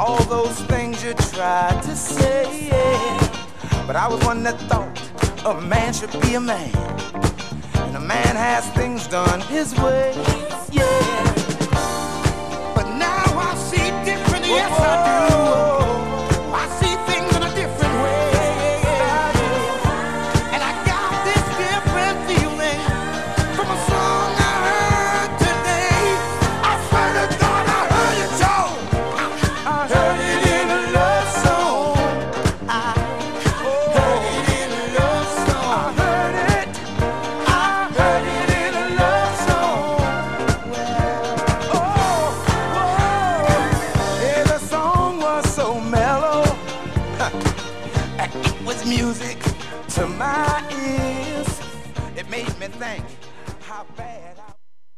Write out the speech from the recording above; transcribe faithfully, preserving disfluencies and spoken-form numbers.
all those things you tried to say, yeah. But I was one that thought a man should be a man, and a man has things done his way, yeah. But now I see different, yes I do. I see things in a different way, and I got this different feeling from a song I heard today. I swear to God I heard it, Joe. I heard it in a love song. I heard it in a love song. I heard it. I heard it in a love song. Oh, oh, yeah, the song was so mellow. It was music to my ears. It made me think how bad